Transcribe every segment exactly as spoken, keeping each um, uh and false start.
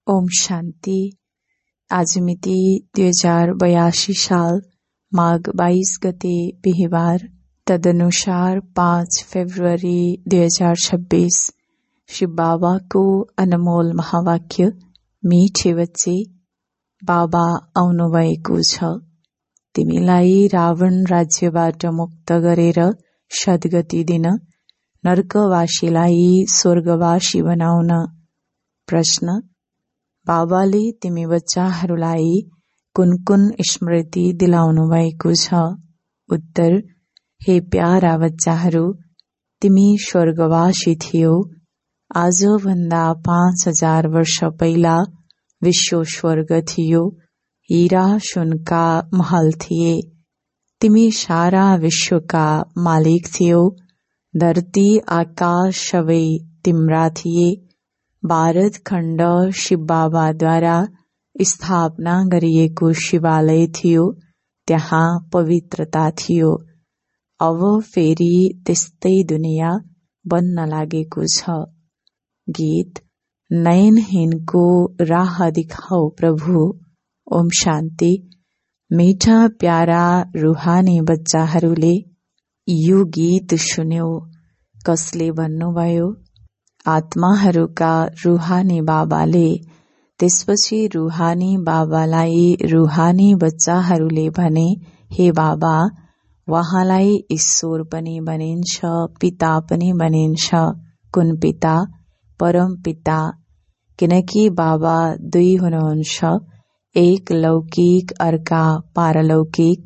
ओम शान्ति। आज मिति दुई हजार बयासी साल माघ बाइस गते बिहिबार, तदनुसार पाँच फेब्रुअरी दुई हजार छब्बीस। शिव बाबाको अनमोल महावाक्य, मिठे बच्चे, बाबा आउनु भएको छ। तिमीलाई रावण राज्यबाट मुक्त गरेर सद्गति दिन, नरकवासीलाई स्वर्गवासी बनाउन। प्रश्न: बाबाले तिमी बच्चाहरूलाई कुन कुन स्मृति दिलाउनु भएको छ? उत्तर: हे प्यारा बच्चाहरू, तिमी स्वर्गवासी थियौ। आज भन्दा पाँच हजार वर्ष पहिला विश्व स्वर्ग थियो। हीरा सुनका महल थिए। तिमी सारा विश्वका मालिक थियौ। धरती आकाश सबै तिम्रा थिए। भारत खण्ड शिव बाबाद्वारा स्थापना गरिएको शिवालय थियो। त्यहाँ पवित्रता थियो। अब फेरि त्यस्तै दुनिया बन्न लागेको छ। गीत: नयनहीनको राह दिखाऊ प्रभु। ओम शान्ति। मीठा प्यारा रूहानी बच्चाहरूले यो गीत सुन्यो। कसले भन्नुभयो? आत्माहरूका रूहानी बाबाले। त्यसपछि रूहानी बाबालाई रूहानी बच्चाहरूले भने, हे बाबा, वहाँलाई ईश्वर पनि भनिन्छ, पिता पनि भनिन्छ। कुन पिता? परम पिता। किनकि बाबा दुई हुनुहुन्छ, एक लौकिक, अर्का पारलौकिक।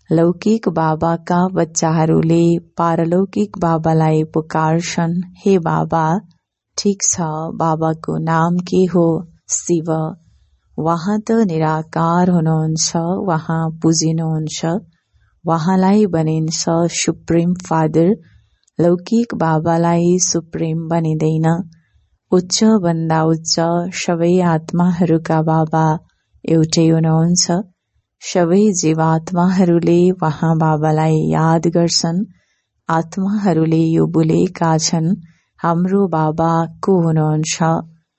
लौकिक बाबाका बच्चाहरूले पारलौकिक बाबालाई पुकार्छन्, हे बाबा। ठीक छ, बाबाको नाम के हो? शिव। वहाँ त निराकार हुनुहुन्छ, वहाँ पुजिनुहुन्छ। वहाँलाई भनिन्छ सुप्रिम फादर। लौकिक बाबालाई सुप्रिम भनिँदैन। उच्च भन्दा उच्च सबै आत्माहरूका बाबा एउटै हुनुहुन्छ। सबै जीवात्माहरूले वहाँ बाबालाई याद गर्छन्। आत्माहरूले यो बोलेका छन्, हाम्रो बाबा को हुनुहुन्छ?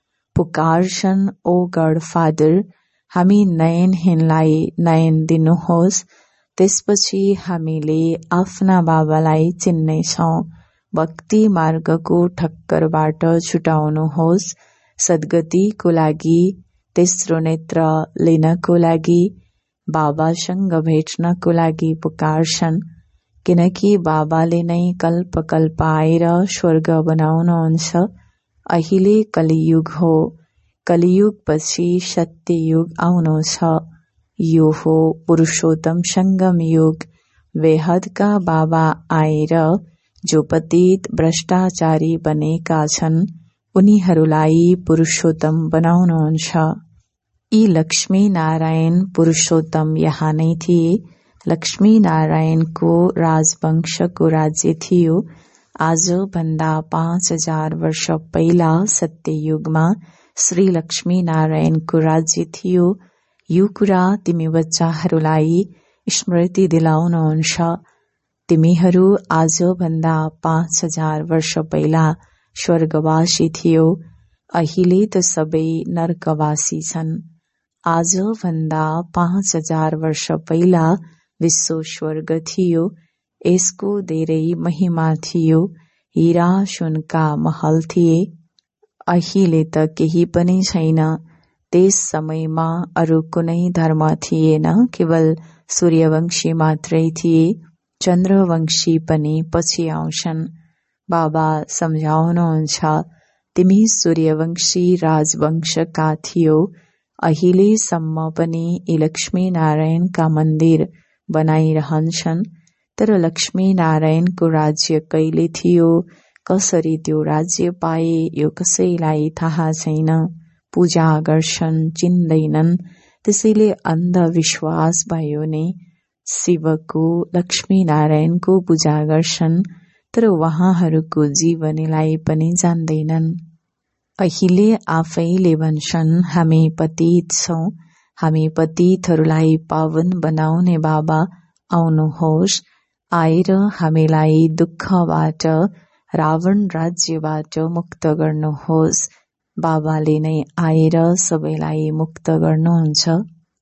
पुकार्छन्, ओ गड फादर, हामी नयनहीनलाई नयन दिनुहोस्। त्यसपछि हामीले आफ्ना बाबालाई चिन्नेछौँ। भक्ति मार्गको ठक्करबाट छुटाउनुहोस्। सद्गतिको लागि, तेस्रो नेत्र लिनको लागि, बाबासँग भेट्नको लागि पुकार्छन्। किनकि बाबाले नै कल्प कल्प आएर स्वर्ग बनाउनुहुन्छ। अहिले कलियुग हो। कलियुग पछि सत्ययुग आउनु छ। यो हो पुरुषोत्तम संगम युग। बेहदका बाबा आएर जो पतित भ्रष्टाचारी बनेका छन्, उनीहरूलाई पुरुषोत्तम बनाउनुहुन्छ। यी लक्ष्मी नारायण पुरुषोत्तम यहाँ नै थिए। लक्ष्मी नारायणको राजवंशको राज्य थियो। आज भन्दा पाँच हजार वर्ष पहिला सत्ययुगमा श्री लक्ष्मी नारायणको राज्य थियो। यो कुरा तिमी बच्चाहरूलाई स्मृति दिलाउनुहुन्छ। तिमीहरू आज भन्दा पाँच हजार वर्ष पहिला स्वर्गवासी थियो। अहिले त सबै नरकवासी छन्। आज भन्दा पाँच हजार वर्ष पहिला विश्व स्वर्ग थियो। यसको धेरै महिमा थियो। हीरा सुनका महल थिए। अहिले त केही पनि छैन। त्यस समयमा अरू कुनै धर्म थिएन, केवल सूर्यवंशी मात्रै थिए। चन्द्रवंशी पनि पछि आउँछन्। बाबा सम्झाउनुहुन्छ, तिमी सूर्यवंशी राजवंशका थियौ। अहिलेसम्म पनि यी लक्ष्मी नारायणका मन्दिर बनाइरहन्छन्। तर लक्ष्मी नारायणको राज्य कहिले थियो, कसरी त्यो राज्य पाए, यो कसैलाई थाहा छैन। पूजा गर्छन्, चिन्दैनन्। त्यसैले अन्धविश्वास भयो नि। शिवको, लक्ष्मी नारायणको पूजा गर्छन्, तर उहाँहरूको जीवनीलाई पनि जान्दैनन्। अहिले आफैले भन्छन्, हामी पतित छौं। हामी पतितहरूलाई पावन बनाउने बाबा आउनुहोस्। आएर हामीलाई दुःखबाट, रावण राज्यबाट मुक्त गर्नुहोस्। बाबाले नै आएर सबैलाई मुक्त गर्नुहुन्छ।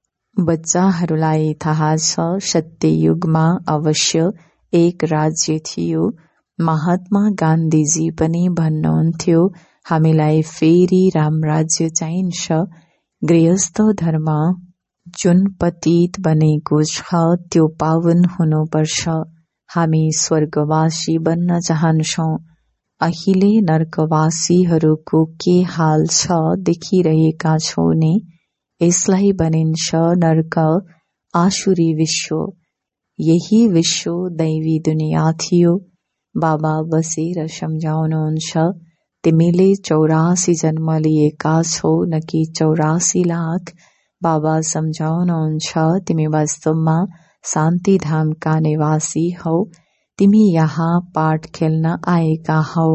बच्चाहरूलाई थाहा छ सत्य युगमा अवश्य एक राज्य थियो। महात्मा गान्धीजी पनि भन्नुहुन्थ्यो हामीलाई फेरि राम राज्य चाहिन्छ। गृहस्थ धर्म जुन पतित बनेको छ त्यो पावन हुनुपर्छ। हामी स्वर्गवासी बन्न चाहन्छौं। अहिले नरकवासीहरूको के हाल छ देखिरहेका छौ नि। यसलाई भनिन्छ नरक, आसुरी विश्व। यही विश्व दैवी दुनिया थियो। बाबा बसेर सम्झाउनुहुन्छ तिमीले चौरासी जन्म लिएका छौ न कि चौरासी लाख। बाबा सम्झाउनुहुन्छ तिमी वास्तवमा शान्ति धामका निवासी हौ। तिमी यहाँ पाठ खेल्न आएका हौ।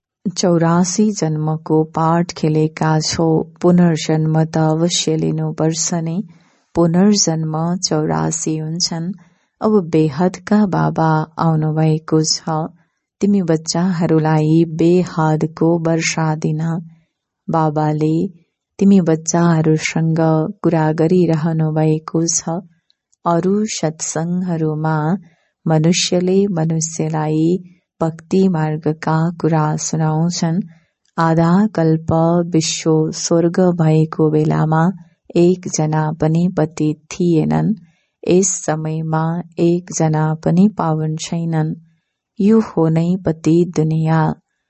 चौरासी जन्मको पाठ खेलेका छौ। पुनर्जन्म त अवश्य लिनुपर्छ नि। पुनर्जन्म चौरासी हुन्छन्। अब बेहदका बाबा आउनु भएको छ। तिमी बच्चाहरूलाई बेहदको वर्षा दिन। बाबाले तिमी बच्चाहरूसँग कुरा गरिरहनु भएको छ। अरू सत्संगहरूमा मनुष्यले मनुष्यलाई भक्ति मार्गका कुरा सुनाउँछन्। आधा कल्प विश्व स्वर्ग भएको बेलामा एकजना पनि पतित थिएनन्। यस समयमा एकजना पनि पावन छैनन्। यो हो नै पतित दुनिया।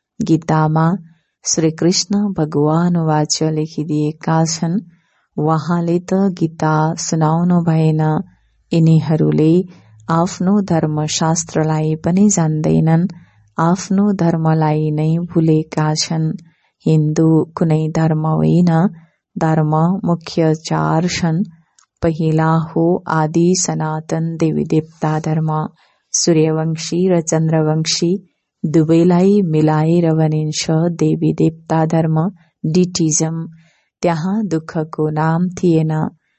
गीतामा श्री कृष्ण भगवान वाच्य लेखिदिएका छन्। वहाँले त गीता सुनाउनु भएन। यिनीहरूले आफ्नो धर्मशास्त्रलाई पनि जान्दैनन्। आफ्नो धर्मलाई नै भुलेका छन्। हिन्दू कुनै धर्म होइन। धर्म मुख्य चार छन्। पहिला हो आदि सनातन देवी देवता धर्म। सूर्यवंशी र चन्द्रवंशी दुवैलाई मिलाएर भनिन्छ देवी देवता धर्म, डिटिजम। त्यहाँ दुःखको नाम थिएन।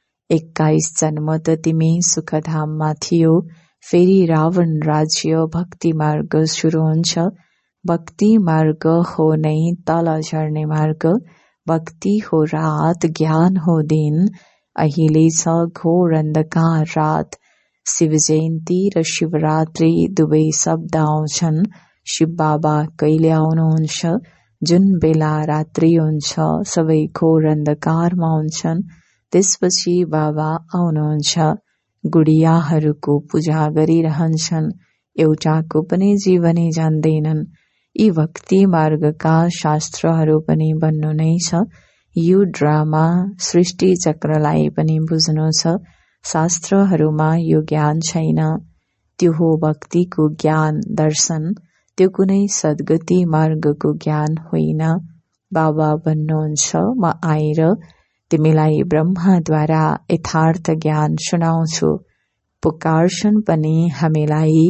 एक्काइस जन्म त तिमी सुखधाममा थियो। फेरि रावण राज्य भक्ति मार्ग सुरु हुन्छ। भक्ति मार्ग हो नै तल झर्ने मार्ग। भक्ति हो रात, ज्ञान हो दिन। अहिले छ घोर अन्धकार रात। शिव जयन्ती र शिवरात्रि दुवै शब्द आउँछन्। शिव बाबा कहिले आउनुहुन्छ? जुन बेला रात्रि हुन्छ सबै घोर अन्धकारमा हुन्छन्। त्यसपछि बाबा आउनुहुन्छ। गुडियाहरूको पूजा गरिरहन्छन्। एउटाको पनि जीवनी जान्दैनन्। यी भक्ति मार्गका शास्त्रहरू पनि भन्नु नै छ। यो ड्रामा सृष्टि चक्रलाई पनि बुझ्नु छ। शास्त्रहरूमा यो ज्ञान छैन। त्यो हो भक्तिको ज्ञान, दर्शन। त्यो कुनै सद्गति मार्गको ज्ञान होइन। बाबा भन्नुहुन्छ म आएर तिमीलाई ब्रह्माद्वारा यथार्थ ज्ञान सुनाउँछु। पुकार्छन् पनि हामीलाई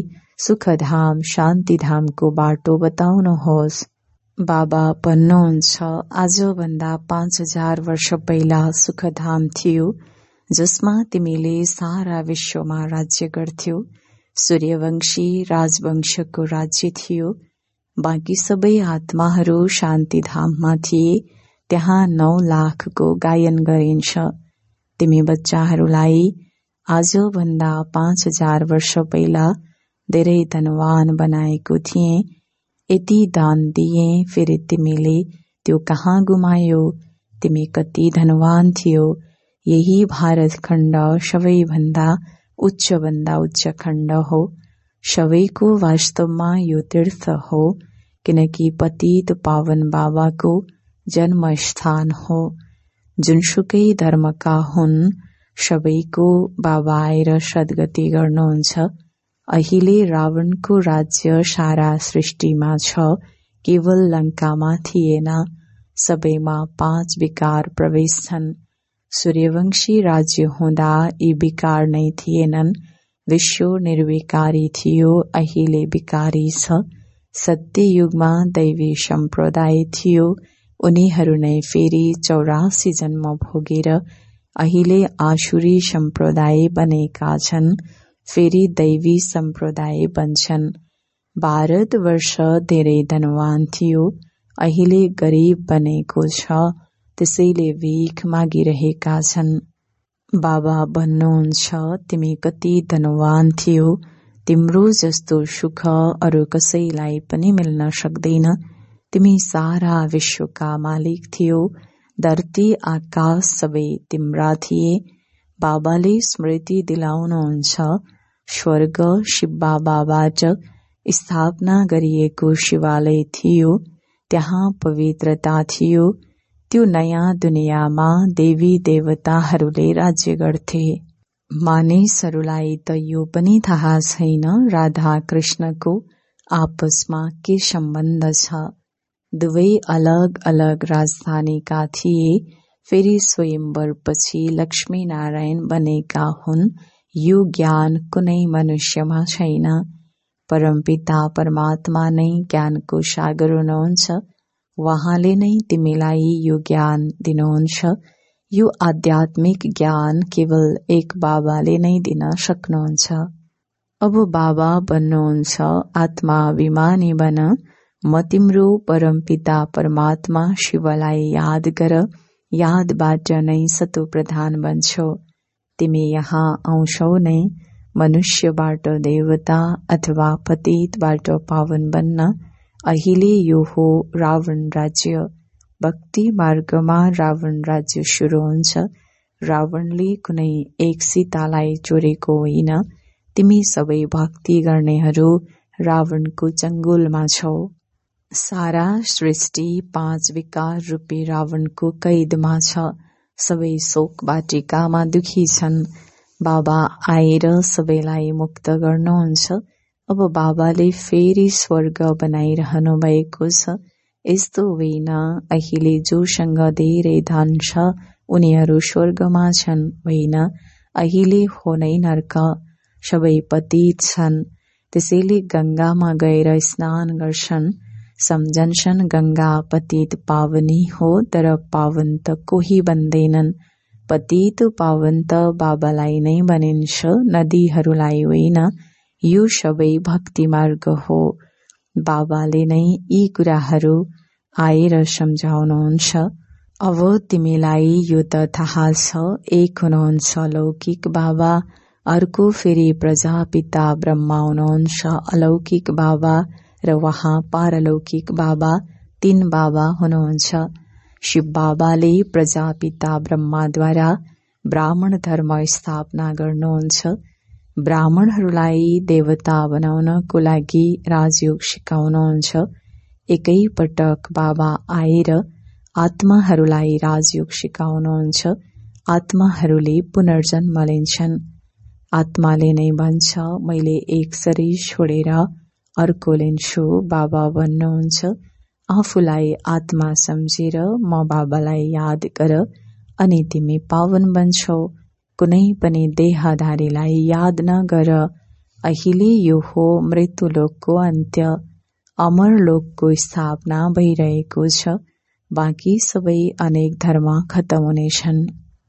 सुखधाम शान्तिधामको बाटो बताउनुहोस्। बाबा भन्नुहुन्छ आजभन्दा पाँच हजार वर्ष पहिला सुखधाम थियो जसमा तिमीले सारा विश्वमा राज्य गर्थ्यौ। सूर्यवंशी राजवंशको राज्य थियो। बाँकी सबै आत्माहरू शान्तिधाममा थिए। त्यहाँ नौ लाखको गायन गरिन्छ। तिमी बच्चाहरूलाई आजभन्दा पाँच हजार वर्ष पहिला धेरै धनवान बनाएको थिए। यति दान दिए फेरि तिमीले त्यो कहाँ गुमायो? तिमी कति धनवान थियो? यही भारत खण्ड सबैभन्दा उच्च भन्दा उच्च खण्ड हो। सबैको वास्तवमा यो तीर्थ हो किनकि पतित पावन बाबाको जन्मस्थान हो। जुनसुकै धर्मका हुन् सबैको बाबा आएर सद्गति गर्नुहुन्छ। अहिले रावणको राज्य सारा सृष्टिमा छ। केवल लङ्कामा थिएन। सबैमा पाँच विकार प्रवेश छन्। सूर्यवंशी राज्य हुँदा यी विकार नै थिएनन्। विश्व निर्विकारी थियो। अहिले विकारी छ। सत्य युगमा दैवी सम्प्रदाय थियो। उनीहरू नै फेरि चौरासी जन्म भोगेर अहिले आसुरी सम्प्रदाय बनेका छन्। फेरि दैवी सम्प्रदाय बन्छन्। भारतवर्ष धेरै धनवान थियो। अहिले गरिब बनेको छ, त्यसैले भीख मागिरहेका छन्। बाबा भन्नुहुन्छ, तिमी कति धनवान थियौ, तिम्रो जस्तो सुख अरू कसैलाई पनि मिल्न सक्दैन। तिमी सारा विश्वका मालिक थियौ, धरती आकाश सबै तिम्रा थिए। बाबाले स्मृति दिलाउनुहुन्छ, स्वर्ग शिवबाबाबाट स्थापना गरिएको शिवालय थियो, त्यहाँ पवित्रता थियो। त्यो नयाँ दुनियाँमा देवी देवताहरूले राज्य गर्थे। मानिसहरूलाई त यो पनि थाहा छैन राधा कृष्णको आपसमा के सम्बन्ध छ। दुवै अलग अलग राजधानीका थिए, फेरि स्वयंवरपछि लक्ष्मी नारायण बनेका हुन्। यो ज्ञान कुनै मनुष्यमा छैन। परमपिता परमात्मा नै ज्ञानको सागर हुनुहुन्छ। वहाँले नै तिमीलाई यो ज्ञान दिनुहुन्छ। यो आध्यात्मिक ज्ञान केवल एक बाबाले नै दिन सक्नुहुन्छ। अब बाबा भन्नुहुन्छ, आत्माभिमानी बन, म तिम्रो परमपिता परमात्मा शिवलाई याद गर। यादबाट नै सतो प्रधान बन्छौ। तिमी यहाँ आउँछौ नै मनुष्यबाट देवता अथवा पतितबाट पावन बन्न। अहिले यो हो रावण राज्य। भक्ति मार्गमा रावण राज्य सुरु हुन्छ। रावणले कुनै एक सीतालाई चोरेको होइन। तिमी सबै भक्ति गर्नेहरू रावणको चङ्गुलमा छौ। सारा सृष्टि पाँच विकार रूपी रावणको कैदमा छ। सबै शोक बाटिकामा दुखी छन्। बाबा आएर सबैलाई मुक्त गर्नुहुन्छ। अब बाबाले फेरि स्वर्ग बनाइरहनु भएको छ। यस्तो होइन, अहिले जोसँग धेरै धन छ उनीहरू स्वर्गमा छन्, होइन, अहिले हो नै नर्क। सबै पतित छन्, त्यसैले गंगामा गएर स्नान गर्छन्। सम्झन्छन् गंगा पतित पावनी हो, तर पावन त कोही बन्दैनन्। पतित पावन त बाबालाई नै भनिन्छ, नदीहरूलाई होइन। यो सबै भक्ति मार्ग हो। बाबाले नै यी कुराहरू आएर सम्झाउनुहुन्छ। अब तिमीलाई यो त थाहा छ, एक हुनुहुन्छ लौकिक बाबा, अर्को फेरि प्रजापिता ब्रह्मा हुनुहुन्छ अलौकिक बाबा, र वहाँ पारलौकिक बाबा, तीन बाबा हुनुहुन्छ। शिव बाबाले प्रजापिता ब्रह्माद्वारा ब्राह्मण धर्म स्थापना गर्नुहुन्छ। ब्राह्मणहरूलाई देवता बनाउनको लागि राजयोग सिकाउनुहुन्छ। एकै पटक बाबा आएर आत्माहरूलाई राजयोग सिकाउनुहुन्छ। आत्माहरूले पुनर्जन्म लिन्छन्। आत्माले नै भन्छ, मैले एक शरीर छोडेर अर्को लिन्छु। बाबा भन्नुहुन्छ, आफूलाई आत्मा सम्झेर म बाबालाई याद गर, अनि तिमी पावन बन्छौ। कुनै पनि देहधारीलाई याद नगर। अहिले यो हो मृत्युलोकको अन्त्य। अमर लोकको स्थापना भइरहेको छ। बाँकी सबै अनेक धर्म खत्म हुनेछन्।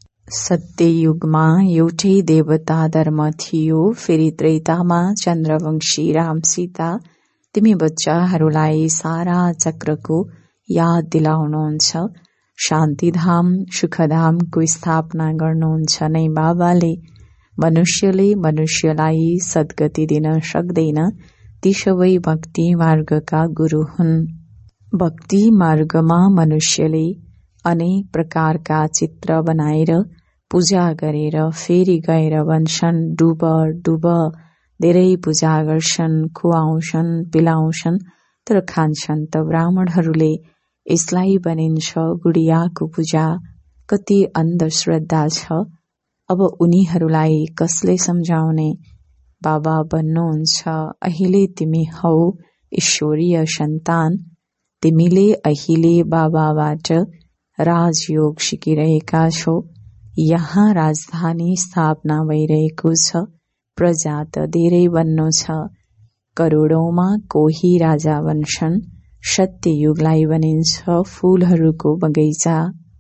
सत्ययुगमा एउटै देवता धर्म थियो। फेरि त्रेतामा चन्द्रवंशी राम सीता। तिमी बच्चाहरूलाई सारा चक्रको याद दिलाउनुहुन्छ। शान्तिधाम सुखधामको स्थापना गर्नुहुन्छ नै बाबाले। मनुष्यले मनुष्यलाई सद्गति दिन सक्दैन। ती सबै भक्ति मार्गका गुरु हुन्। भक्ति मार्गमा मनुष्यले अनेक प्रकारका चित्र बनाएर पूजा गरेर फेरि गएर भन्छन् डुब डुब। धेरै पूजा गर्छन्, खुवाउँछन्, पिलाउँछन्, तर खान्छन् त ब्राह्मणहरूले। यसलाई भनिन्छ गुडियाको पूजा। कति अन्धश्रद्धा छ। अब उनीहरूलाई कसले सम्झाउने? बाबा भन्नुहुन्छ, अहिले तिमी हौ ईश्वरीय सन्तान। तिमीले अहिले बाबाबाट राजयोग सिकिरहेका छौ। यहाँ राजधानी स्थापना भइरहेको छ। प्रजा त धेरै बन्नु छ। करोडौंमा कोही राजा बन्छन्। सत्ययुगलाई भनिन्छ फूलहरूको बगैँचा।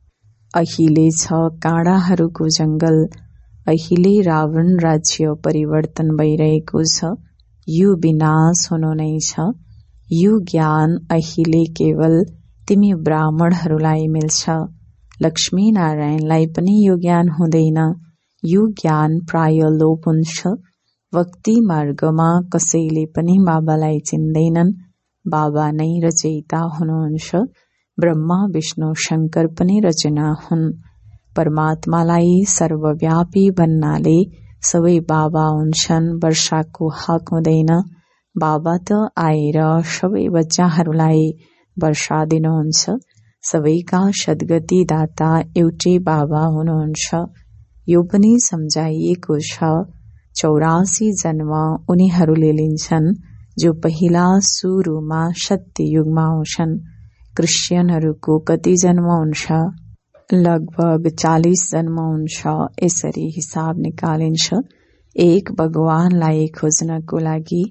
अहिले छ काँडाहरूको जंगल। अहिले रावण राज्य परिवर्तन भइरहेको छ। यो विनाश हुनु नै छ। यो ज्ञान अहिले केवल तिमी ब्राह्मणहरूलाई मिल्छ। लक्ष्मी नारायणलाई पनि यो ज्ञान हुँदैन। यो ज्ञान प्राय लोप हुन्छ। भक्ति मार्गमा कसैले पनि बाबालाई चिन्दैनन्। बाबा नै रचयिता हुनुहुन्छ। ब्रह्मा विष्णु शङ्कर पनि रचना हुन्। परमात्मालाई सर्वव्यापी भन्नाले सबै बाबा हुन्छन्। वर्षाको हक हुँदैन। बाबा त आएर सबै बच्चाहरूलाई वर्षा दिनुहुन्छ। सबैका सद्गति दाता एउटै बाबा हुनुहुन्छ। यो पनि सम्झाइएको छ। चौरासी जन्म उनीहरूले लिन्छन् जो पहिला सुरुमा सत्य युगमा आउँछन्। क्रिश्चियनहरूको कति जन्म हुन्छ? लगभग चालीस जन्म हुन्छ। यसरी हिसाब निकालिन्छ। एक भगवानलाई खोज्नको लागि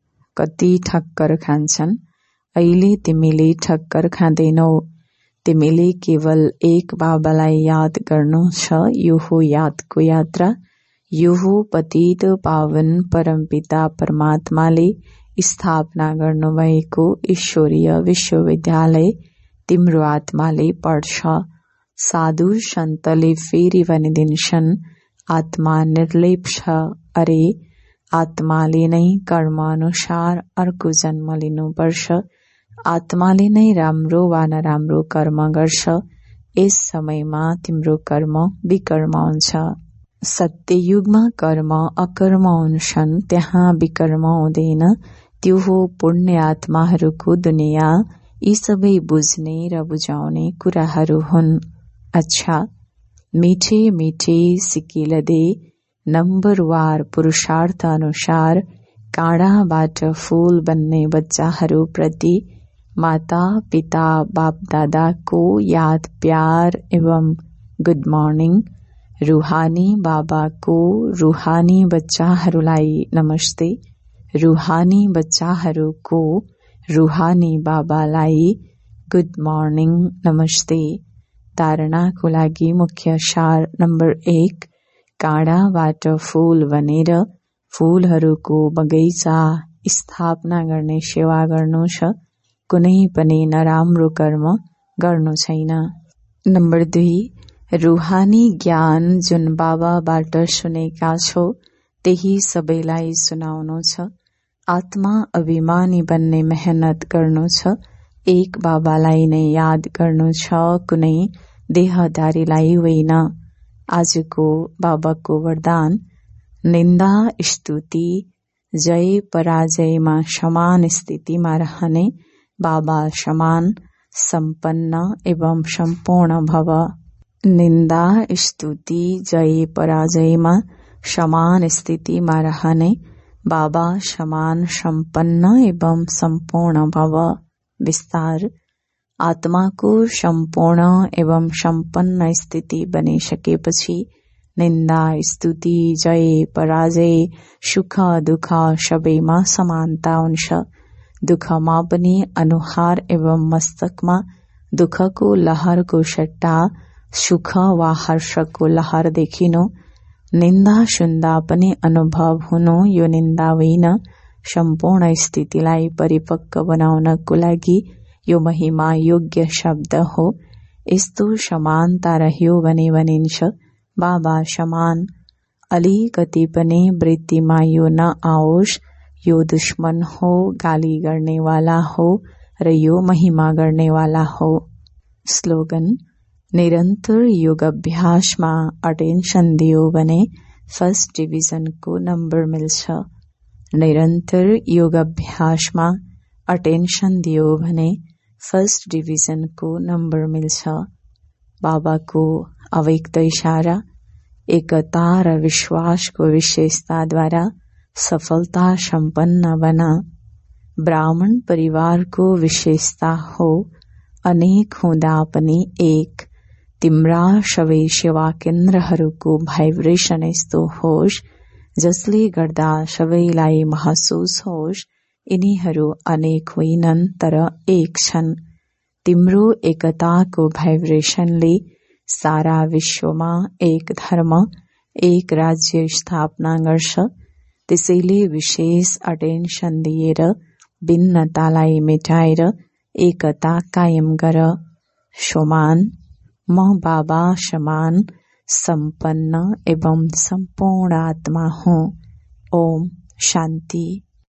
कति ठक्कर खान्छन्। अहिले तिमीले ठक्कर खाँदैनौ। तिमीले केवल एक बाबालाई याद गर्नु छ। यो हो यादको यात्रा। यो हो पतित पावन परमपिता परमात्माले स्थापना गर्नुभएको ईश्वरीय विश्वविद्यालय तिम्रो आत्माले पढ्छ। साधु सन्तले फेरि भनिदिन्छन् आत्मा निर्लेप छ। अरे आत्माले नै कर्म अनुसार अर्को जन्म लिनुपर्छ। आत्माले नै राम्रो वा नराम्रो कर्म गर्छ। यस समयमा तिम्रो कर्म विकर्म हुन्छ। सत्ययुगमा कर्म अकर्म हुन्छन्। त्यहाँ विकर्म हुँदैन। त्यो हो पुण्य आत्माहरूको दुनियाँ। यी सबै बुझ्ने र बुझाउने कुराहरू हुन्। अच्छा, मिठे मिठे सिकिलदे नम्बरवार पुरुषार्थ अनुसार काँडाबाट फूल बन्ने बच्चाहरू प्रति माता पिता बाप दादाको याद प्यार एवं गुड मर्निङ। रूहानी बाबाको रूहानी बच्चाहरूलाई नमस्ते। रूहानी बच्चाहरूको रूहानी बाबालाई गुड मर्निङ नमस्ते। धारणाको लागि मुख्य सार नम्बर एक, काँडाबाट फूल बनेर फूलहरूको बगैँचा स्थापना गर्ने सेवा गर्नु छ। कुनै पनि नराम्रो कर्म गर्नु छैन। नम्बर दुई, रूहानी ज्ञान जुन बाबाबाट सुनेका छौ त्यही सबैलाई सुनाउनु छ। आत्मा अभिमानी बन्ने मेहनत गर्नु छ। एक बाबालाई नै याद गर्नु छ, कुनै देहधारीलाई होइन। आजको बाबाको वरदान, निन्दा स्तुति जय पराजयमा समान स्थितिमा रहने बाबा समान सम्पन्न एवं सम्पूर्ण भव। निन्दा स्तुति जय पराजयमा समान स्थितिमा रहने बाबा समान सम्पन्न एवं सम्पूर्ण भव। विस्तार, आत्माको सम्पूर्ण एवं सम्पन्न स्थिति बनिसकेपछि निन्दा स्तुति जय पराजय सुख दुःख सबैमा समानता हुन्छ। दुःखमा पनि अनुहार एवं मस्तकमा दुःखको लहरको सट्टा सुख वा हर्षको लहर देखिनु। निन्दा सुन्दा पनि अनुभव हुनु यो निन्दा होइन। सम्पूर्ण स्थितिलाई परिपक्व बनाउनको लागि यो महिमा योग्य शब्द हो। यस्तो समानता रह्यो भने भनिन्छ बाबा समान। अलिकति पनि वृत्तिमा यो नआओस्, यो दुश्मन हो, गाली गर्नेवाला हो र यो महिमा गर्नेवाला हो। स्लोगन, निरन्तर योग अभ्यासमा अटेन्सन दियो भने फर्स्ट डिभिजनको नम्बर मिल्छ। निरन्तर योग अभ्यासमा अटेन्सन दियो भने फर्स्ट डिभिजनको नम्बर मिल्छ। बाबाको अव्यक्त इशारा, एकता र विश्वासको विशेषताद्वारा सफलता सम्पन्न बन। ब्राह्मण परिवारको विशेषता हो अनेक हुँदा पनि एक। तिम्रा सबै सेवा केन्द्रहरूको भाइब्रेसन यस्तो होस् जसले गर्दा सबैलाई महसुस होस् यिनीहरू अनेक होइनन् तर एक छन्। तिम्रो एकताको भाइब्रेसनले सारा विश्वमा एक धर्म एक राज्य स्थापना गर्छ। त्यसैले विशेष अटेन्सन दिएर भिन्नतालाई मेटाएर एकता कायम गर। शोमान, म बाबा समान संपन्न एवं संपूर्ण आत्मा हूँ। ओम शांति।